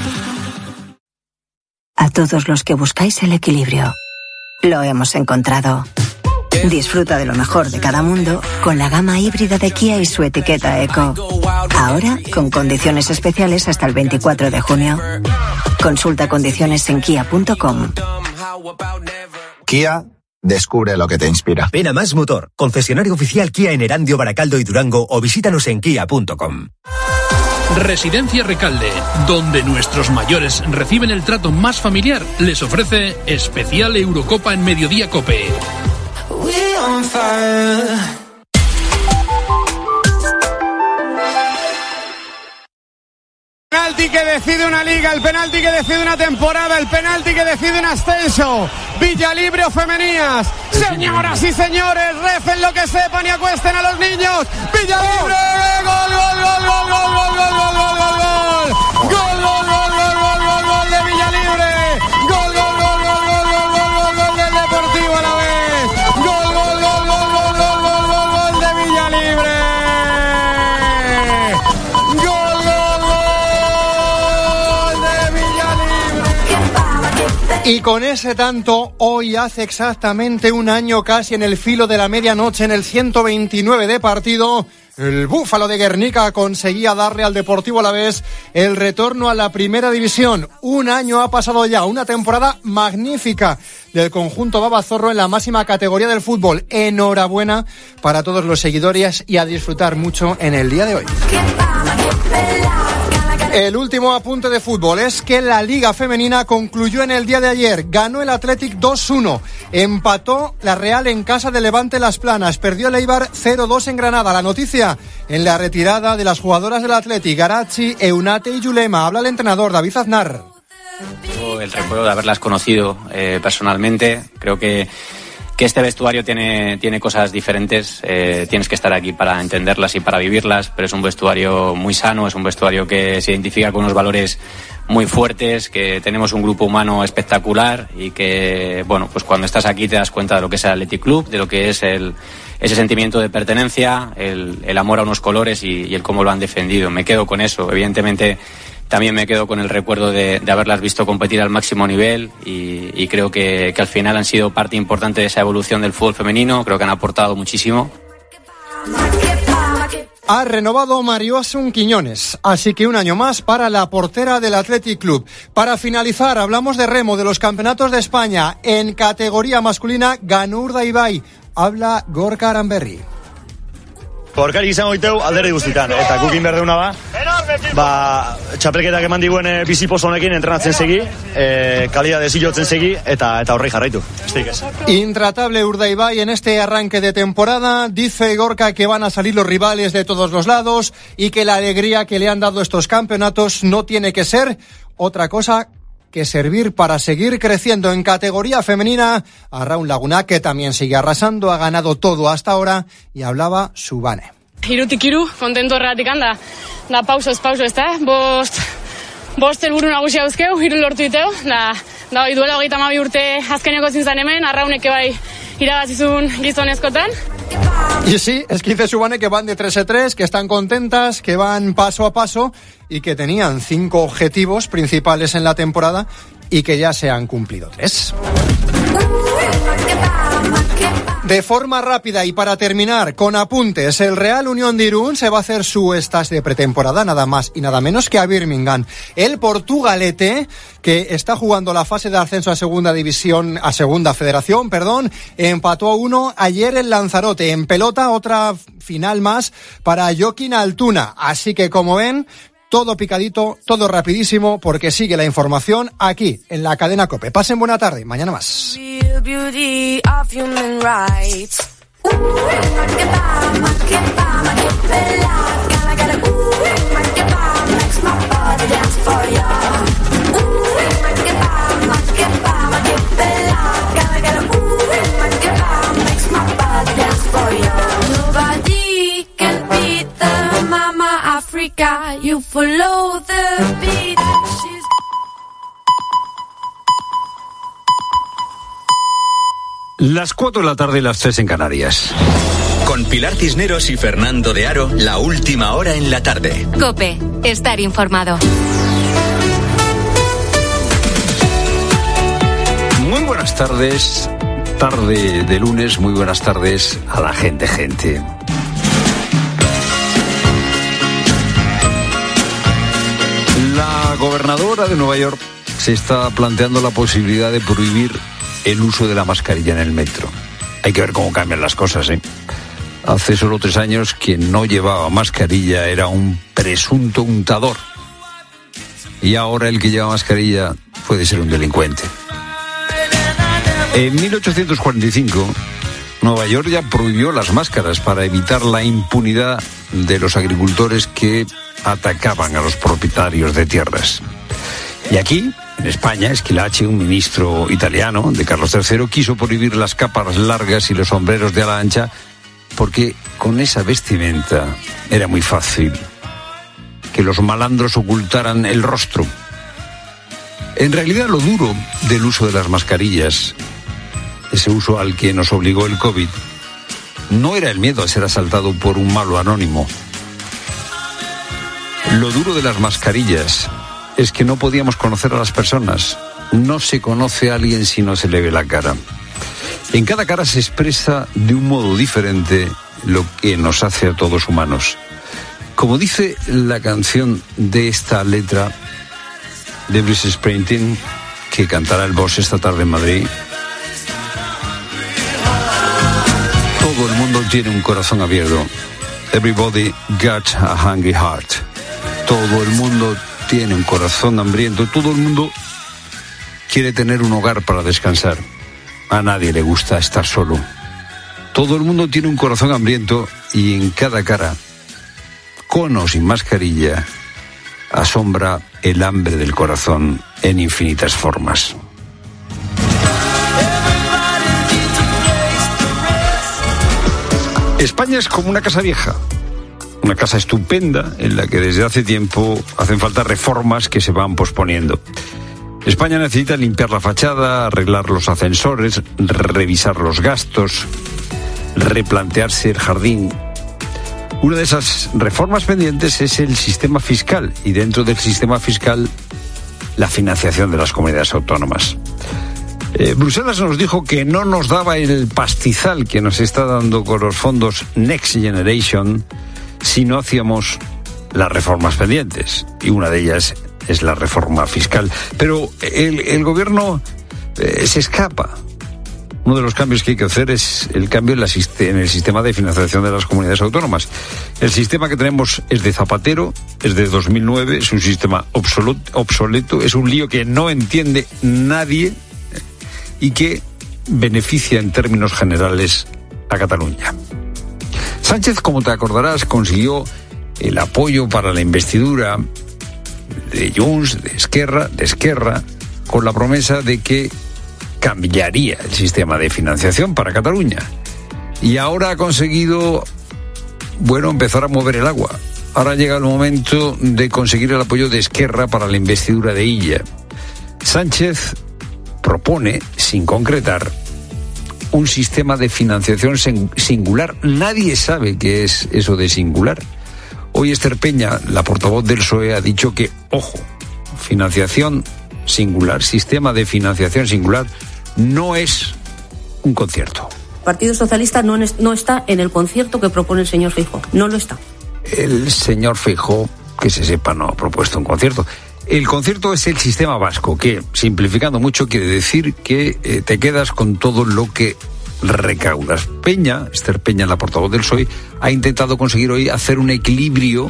A todos los que buscáis el equilibrio, lo hemos encontrado. Disfruta de lo mejor de cada mundo con la gama híbrida de Kia y su etiqueta Eco. Ahora con condiciones especiales hasta el 24 de junio. Consulta condiciones en kia.com. Kia, descubre lo que te inspira. Ven a Más Motor, concesionario oficial Kia en Erandio, Baracaldo y Durango, o visítanos en kia.com. Residencia Recalde, donde nuestros mayores reciben el trato más familiar, les ofrece especial Eurocopa en Mediodía Cope. Penalti que decide una liga, el penalti que decide una temporada, el penalti que decide un ascenso. Villalibre o Femenías. Señoras y señores, recen lo que sepan y acuesten a los niños. Villalibre, gol, gol, gol, gol, gol, gol, gol, gol, gol, gol, gol. Gol, gol, gol, gol, gol, gol, gol de Villalibre. Gol, gol, gol, gol, gol, gol, gol, gol, gol del Deportivo a la vez. Gol, gol, gol, gol, gol, gol, gol, gol, gol de Villalibre. Gol, gol, gol de Villalibre. Y con ese tanto, hoy hace exactamente un año, casi en el filo de la medianoche, en el 129 de partido, el Búfalo de Guernica conseguía darle al Deportivo Alavés el retorno a la primera división. Un año ha pasado ya, una temporada magnífica del conjunto babazorro en la máxima categoría del fútbol. Enhorabuena para todos los seguidores y a disfrutar mucho en el día de hoy. El último apunte de fútbol es que la Liga Femenina concluyó en el día de ayer. Ganó el Athletic 2-1. Empató la Real en casa de Levante Las Planas. Perdió el Eibar 0-2 en Granada. La noticia en la retirada de las jugadoras del Athletic, Garachi, Eunate y Yulema. Habla el entrenador David Aznar. El recuerdo de haberlas conocido personalmente. Creo que este vestuario tiene cosas diferentes, tienes que estar aquí para entenderlas y para vivirlas, pero es un vestuario muy sano, es un vestuario que se identifica con unos valores muy fuertes, que tenemos un grupo humano espectacular y que, bueno, pues cuando estás aquí te das cuenta de lo que es el Athletic Club, de lo que es ese sentimiento de pertenencia, el amor a unos colores y el cómo lo han defendido. Me quedo con eso, evidentemente. También me quedo con el recuerdo de haberlas visto competir al máximo nivel y creo que al final han sido parte importante de esa evolución del fútbol femenino. Creo que han aportado muchísimo. Ha renovado Mario Asun Quiñones, así que un año más para la portera del Athletic Club. Para finalizar, hablamos de remo, de los campeonatos de España. En categoría masculina ganó Urdaibai. Habla Gorka Aranberri. Gorkari izango diteu alderdi guztitan, eta gukin berdeuna txapelketak eman diguen bizipozo honekin entrenatzen segi, kalidadez hilotzen segi, eta horrei jarraitu. Intratable Urdaibai en este arranque de temporada. Dice Gorka que van a salir los rivales de todos los lados y que la alegría que le han dado estos campeonatos no tiene que ser otra cosa que servir para seguir creciendo. En categoría femenina, Arraun Laguna, que también sigue arrasando, ha ganado todo hasta ahora, y hablaba Subane. Hirutik hiru, kontento horregatik da pauso ez da, bost helburu nagusi dauzkeu, hiru lortu diteu, da hoi duela 32 urte azkeneko zintzen hemen, Arraunek bai irabazizun gizonezkotan. Y sí, Esquife Subane, que van de 3-3, que están contentas, que van paso a paso y que tenían 5 objetivos principales en la temporada y que ya se han cumplido 3. De forma rápida y para terminar con apuntes, el Real Unión de Irún se va a hacer su stage de pretemporada, nada más y nada menos que a Birmingham. El Portugalete, que está jugando la fase de ascenso a segunda federación, empató a 1 ayer en Lanzarote. En pelota, otra final más para Joaquín Altuna. Así que, como ven, todo picadito, todo rapidísimo, porque sigue la información aquí, en la cadena COPE. Pasen buena tarde, mañana más. You follow the beat. Las 4 de la tarde y las 3 en Canarias. Con Pilar Cisneros y Fernando de Aro, la última hora en la tarde. COPE, estar informado. Muy buenas tardes, tarde de lunes, muy buenas tardes a la gente. La gobernadora de Nueva York se está planteando la posibilidad de prohibir el uso de la mascarilla en el metro. Hay que ver cómo cambian las cosas, ¿eh? Hace solo 3 años quien no llevaba mascarilla era un presunto untador. Y ahora el que lleva mascarilla puede ser un delincuente. En 1845, Nueva York ya prohibió las máscaras para evitar la impunidad de los agricultores que atacaban a los propietarios de tierras. Y aquí, en España, Schillaci, un ministro italiano de Carlos III, quiso prohibir las capas largas y los sombreros de ala ancha porque con esa vestimenta era muy fácil que los malandros ocultaran el rostro. En realidad, lo duro del uso de las mascarillas, ese uso al que nos obligó el COVID, no era el miedo a ser asaltado por un malo anónimo. Lo duro de las mascarillas es que no podíamos conocer a las personas. No se conoce a alguien si no se le ve la cara. En cada cara se expresa de un modo diferente lo que nos hace a todos humanos. Como dice la canción de esta letra de Bruce Springsteen, que cantará el Boss esta tarde en Madrid, todo el mundo tiene un corazón abierto. Everybody got a hungry heart. Todo el mundo tiene un corazón hambriento. Todo el mundo quiere tener un hogar para descansar. A nadie le gusta estar solo. Todo el mundo tiene un corazón hambriento y en cada cara, con o sin mascarilla, asombra el hambre del corazón en infinitas formas. España es como una casa vieja. Una casa estupenda en la que desde hace tiempo hacen falta reformas que se van posponiendo. España necesita limpiar la fachada, arreglar los ascensores, revisar los gastos, replantearse el jardín. Una de esas reformas pendientes es el sistema fiscal y dentro del sistema fiscal la financiación de las comunidades autónomas. Bruselas nos dijo que no nos daba el pastizal que nos está dando con los fondos Next Generation si no hacíamos las reformas pendientes, y una de ellas es la reforma fiscal. Pero el gobierno se escapa. Uno de los cambios que hay que hacer es el cambio en el sistema de financiación de las comunidades autónomas. El sistema que tenemos es de Zapatero, es de 2009, es un sistema obsoleto, es un lío que no entiende nadie y que beneficia en términos generales a Cataluña. Sánchez, como te acordarás, consiguió el apoyo para la investidura de Junts, de Esquerra, con la promesa de que cambiaría el sistema de financiación para Cataluña. Y ahora ha conseguido, empezar a mover el agua. Ahora llega el momento de conseguir el apoyo de Esquerra para la investidura de Illa. Sánchez propone, sin concretar, un sistema de financiación singular. Nadie sabe qué es eso de singular. Hoy Esther Peña, la portavoz del PSOE, ha dicho que, ojo, financiación singular, sistema de financiación singular, no es un concierto. El Partido Socialista no está en el concierto que propone el señor Feijóo, no lo está. El señor Feijóo, que se sepa, no ha propuesto un concierto. El concierto es el sistema vasco, que, simplificando mucho, quiere decir que te quedas con todo lo que recaudas. Esther Peña, la portavoz del PSOE, ha intentado conseguir hoy hacer un equilibrio,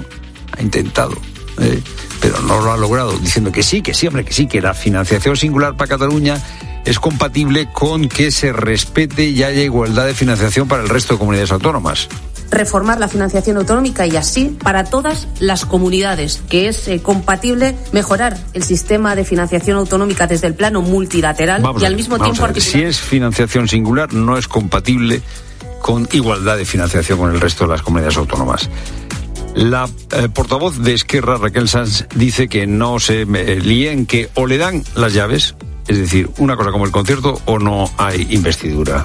pero no lo ha logrado, diciendo que sí, hombre, que la financiación singular para Cataluña es compatible con que se respete y haya igualdad de financiación para el resto de comunidades autónomas. Reformar la financiación autonómica y así para todas las comunidades, que es compatible mejorar el sistema de financiación autonómica desde el plano multilateral y al mismo tiempo articular. Si es financiación singular, no es compatible con igualdad de financiación con el resto de las comunidades autónomas. La portavoz de Esquerra, Raquel Sanz, dice que no se líen, que o le dan las llaves, es decir, una cosa como el concierto, o no hay investidura.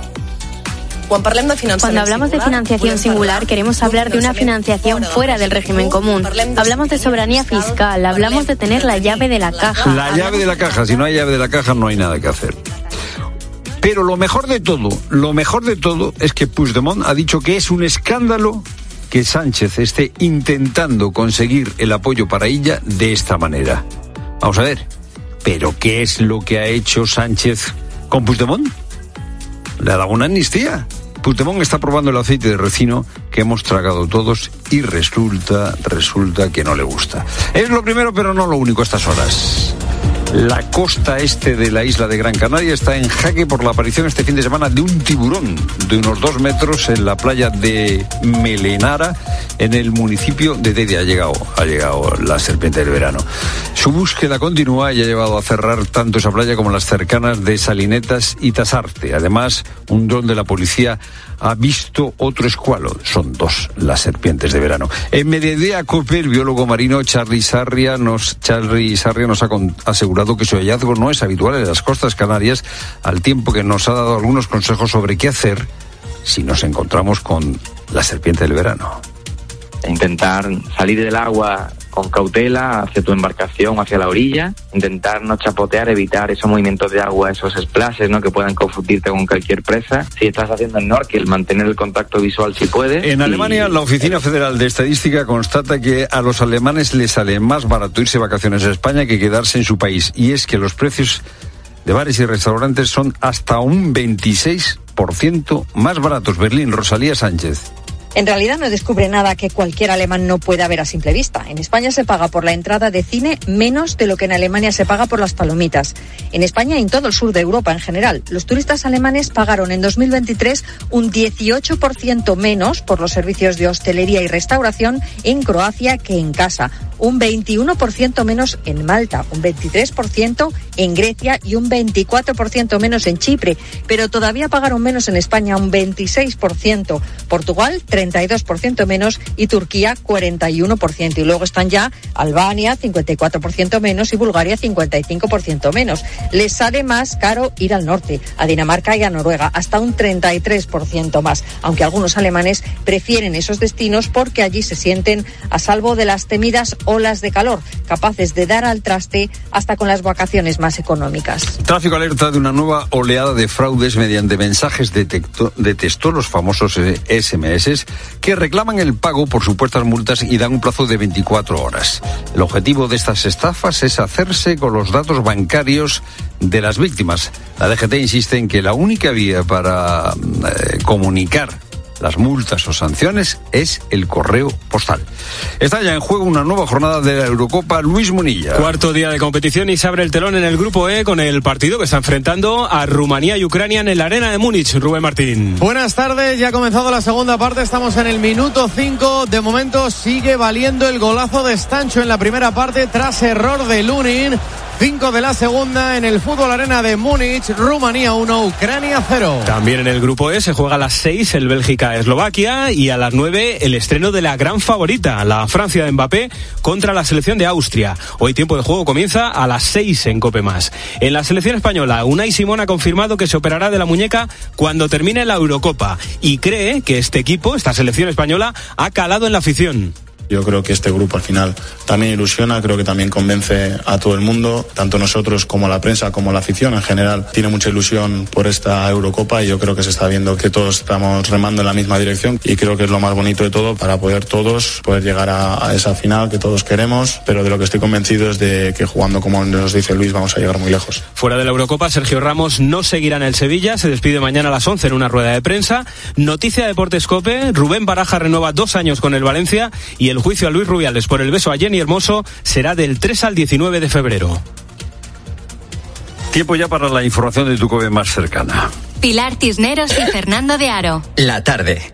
Cuando hablamos de financiación singular, queremos hablar de una financiación fuera del régimen común. Hablamos de soberanía fiscal, hablamos de tener la llave de la caja. La llave de la caja, si no hay llave de la caja no hay nada que hacer. Pero lo mejor de todo es que Puigdemont ha dicho que es un escándalo que Sánchez esté intentando conseguir el apoyo para ella de esta manera. Vamos a ver, ¿pero qué es lo que ha hecho Sánchez con Puigdemont? ¿Le ha dado una amnistía? Puigdemont está probando el aceite de ricino que hemos tragado todos y resulta que no le gusta. Es lo primero, pero no lo único a estas horas. La costa este de la isla de Gran Canaria está en jaque por la aparición este fin de semana de un tiburón de unos 2 metros en la playa de Melenara, en el municipio de Telde. Ha llegado la serpiente del verano. Su búsqueda continúa y ha llevado a cerrar tanto esa playa como las cercanas de Salinetas y Tasarte. Además, un dron de la policía ha visto otro escualo. Son 2 las serpientes de verano. En Mediodía COPE, el biólogo marino Charly Sarria nos ha asegurado que su hallazgo no es habitual en las costas canarias, al tiempo que nos ha dado algunos consejos sobre qué hacer si nos encontramos con la serpiente del verano. Intentar salir del agua con cautela hacia tu embarcación, hacia la orilla, intentar no chapotear, evitar esos movimientos de agua, esos splashes, ¿no?, que puedan confundirte con cualquier presa. Si estás haciendo snorkel, mantener el contacto visual si puedes. En Alemania, la Oficina Federal de Estadística constata que a los alemanes les sale más barato irse de vacaciones a España que quedarse en su país. Y es que los precios de bares y restaurantes son hasta un 26% más baratos. Berlín, Rosalía Sánchez. En realidad no descubre nada que cualquier alemán no pueda ver a simple vista. En España se paga por la entrada de cine menos de lo que en Alemania se paga por las palomitas. En España y en todo el sur de Europa en general, los turistas alemanes pagaron en 2023 un 18% menos por los servicios de hostelería y restauración en Croacia que en casa, un 21% menos en Malta, un 23% en Grecia y un 24% menos en Chipre, pero todavía pagaron menos en España, un 26%, Portugal 32% menos y Turquía 41%. Y luego están ya Albania 54% menos y Bulgaria 55% menos. Les sale más caro ir al norte, a Dinamarca y a Noruega, hasta un 33% más, aunque algunos alemanes prefieren esos destinos porque allí se sienten a salvo de las temidas olas de calor, capaces de dar al traste hasta con las vacaciones más económicas. Tráfico alerta de una nueva oleada de fraudes mediante mensajes de texto, los famosos SMS, que reclaman el pago por supuestas multas y dan un plazo de 24 horas. El objetivo de estas estafas es hacerse con los datos bancarios de las víctimas. La DGT insiste en que la única vía para comunicar las multas o sanciones es el correo postal. Está ya en juego una nueva jornada de la Eurocopa. Luis Munilla. Cuarto día de competición y se abre el telón en el grupo E con el partido que está enfrentando a Rumanía y Ucrania en el Arena de Múnich. Rubén Martín. Buenas tardes, ya ha comenzado la segunda parte, estamos en el minuto 5. De momento sigue valiendo el golazo de Stanchu en la primera parte tras error de Lunin. 5 de la segunda en el Fútbol Arena de Múnich. Rumanía 1, Ucrania 0. También en el grupo E se juega a las 6 el Bélgica-Eslovaquia y a las 9 el estreno de la gran favorita, la Francia de Mbappé contra la selección de Austria. Hoy tiempo de juego comienza a las 6 en Cope Más. En la selección española, Unai Simón ha confirmado que se operará de la muñeca cuando termine la Eurocopa y cree que este equipo, esta selección española, ha calado en la afición. Yo creo que este grupo al final también ilusiona, creo que también convence a todo el mundo, tanto nosotros como la prensa, como la afición en general. Tiene mucha ilusión por esta Eurocopa y yo creo que se está viendo que todos estamos remando en la misma dirección y creo que es lo más bonito de todo para poder llegar a esa final que todos queremos, pero de lo que estoy convencido es de que jugando como nos dice Luis vamos a llegar muy lejos. Fuera de la Eurocopa, Sergio Ramos no seguirá en el Sevilla, se despide mañana a las 11 en una rueda de prensa. Noticia de Deportes COPE, Rubén Baraja renueva 2 años con el Valencia y el juicio a Luis Rubiales por el beso a Jenny Hermoso será del 3 al 19 de febrero. Tiempo ya para la información de tu COPE más cercana. Pilar Cisneros y Fernando de Aro. La tarde.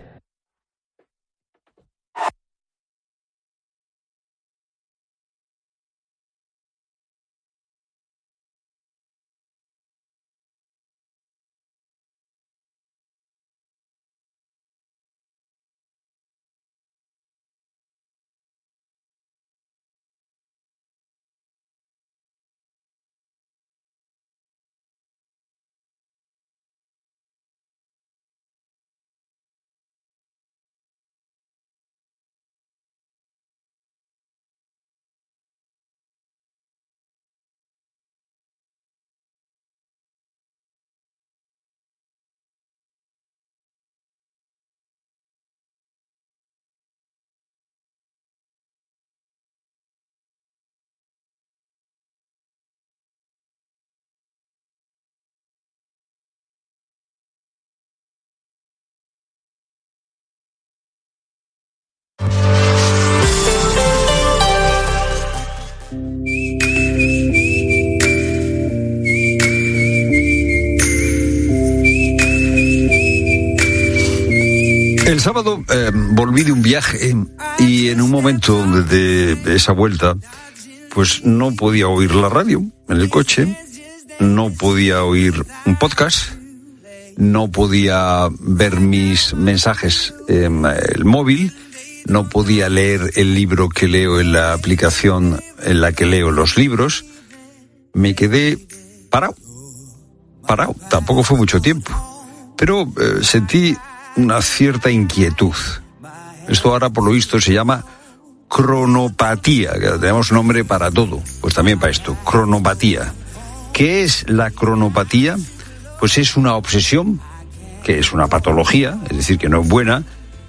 El sábado volví de un viaje y en un momento de esa vuelta pues no podía oír la radio en el coche, no podía oír un podcast, no podía ver mis mensajes en el móvil, no podía leer el libro que leo en la aplicación en la que leo los libros. Me quedé parado. Tampoco fue mucho tiempo, pero sentí una cierta inquietud. Esto ahora, por lo visto, se llama cronopatía, que tenemos nombre para todo, pues también para esto, cronopatía. ¿Qué es la cronopatía? Pues es una obsesión, que es una patología, es decir, que no es buena,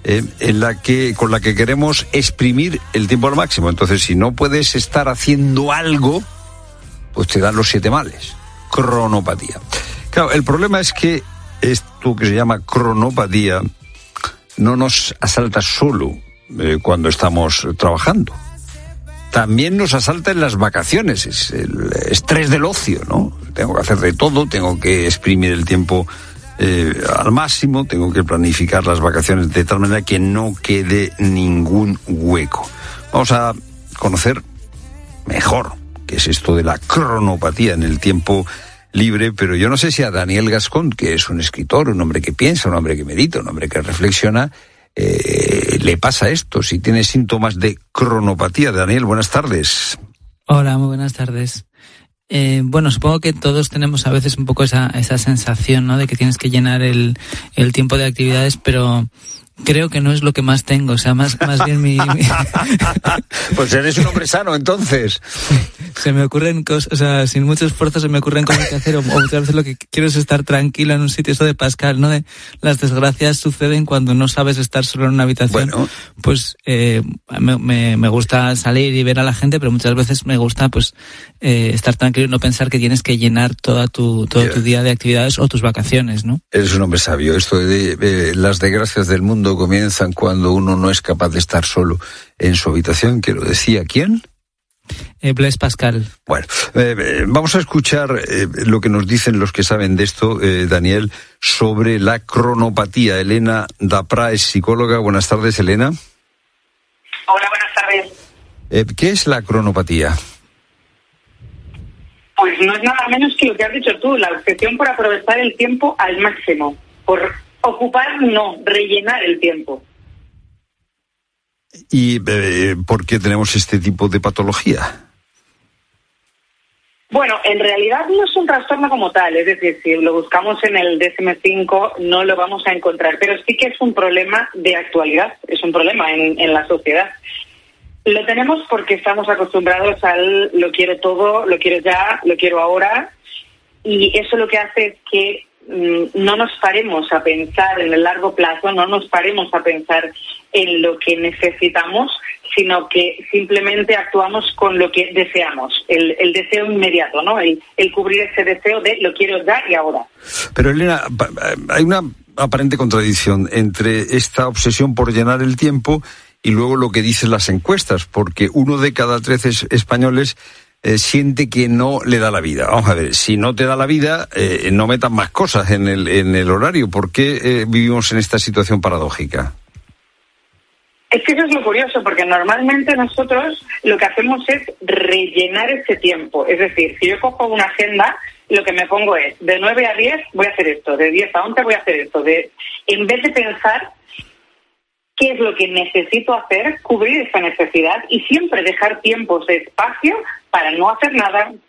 con la que queremos exprimir el tiempo al máximo. Entonces, si no puedes estar haciendo algo, pues te dan los 7 males. Cronopatía. Claro, el problema es que esto que se llama cronopatía no nos asalta solo cuando estamos trabajando. También nos asalta en las vacaciones, es el estrés del ocio, ¿no? Tengo que hacer de todo, tengo que exprimir el tiempo al máximo, tengo que planificar las vacaciones de tal manera que no quede ningún hueco. Vamos a conocer mejor qué es esto de la cronopatía en el tiempo libre, pero yo no sé si a Daniel Gascón, que es un escritor, un hombre que piensa, un hombre que medita, un hombre que reflexiona, le pasa esto, si tiene síntomas de cronopatía. Daniel, buenas tardes. Hola, muy buenas tardes. Bueno, supongo que todos tenemos a veces un poco esa sensación, ¿no?, de que tienes que llenar el tiempo de actividades, pero creo que no es lo que más tengo, o sea, más bien mi... Pues eres un hombre sano, entonces. Se me ocurren cosas, o sea, sin mucho esfuerzo se me ocurren cosas que hacer, o muchas veces lo que quiero es estar tranquilo en un sitio, eso de Pascal, ¿no? De las desgracias suceden cuando no sabes estar solo en una habitación. Bueno. Pues me gusta salir y ver a la gente, pero muchas veces me gusta pues estar tranquilo y no pensar que tienes que llenar todo tu día de actividades o tus vacaciones, ¿no? Eres un hombre sabio. Esto de las desgracias del mundo comienzan cuando uno no es capaz de estar solo en su habitación, que lo decía ¿quién? Blaise Pascal. Bueno, vamos a escuchar lo que nos dicen los que saben de esto, Daniel, sobre la cronopatía. Elena Dapra es psicóloga. Buenas tardes, Elena. Hola, buenas tardes. ¿Qué es la cronopatía? Pues no es nada menos que lo que has dicho tú, la obsesión por aprovechar el tiempo al máximo, por ocupar, no, rellenar el tiempo. ¿Y por qué tenemos este tipo de patología? Bueno, en realidad no es un trastorno como tal, es decir, si lo buscamos en el DSM-5 no lo vamos a encontrar, pero sí que es un problema de actualidad, es un problema en la sociedad. Lo tenemos porque estamos acostumbrados al lo quiero todo, lo quiero ya, lo quiero ahora, y eso lo que hace es que no nos paremos a pensar en el largo plazo, no nos paremos a pensar en lo que necesitamos, sino que simplemente actuamos con lo que deseamos, el deseo inmediato, ¿no? El cubrir ese deseo de lo quiero ya y ahora. Pero Elena, hay una aparente contradicción entre esta obsesión por llenar el tiempo y luego lo que dicen las encuestas, porque 1 de cada 13 españoles siente que no le da la vida. Vamos a ver, si no te da la vida, no metas más cosas en el horario. ¿Por qué vivimos en esta situación paradójica? Es que eso es lo curioso, porque normalmente nosotros lo que hacemos es rellenar ese tiempo. Es decir, si yo cojo una agenda, lo que me pongo es, de 9 a 10 voy a hacer esto, de 10 a 11 voy a hacer esto. En vez de pensar qué es lo que necesito hacer, cubrir esa necesidad y siempre dejar tiempos de espacio para no hacer nada,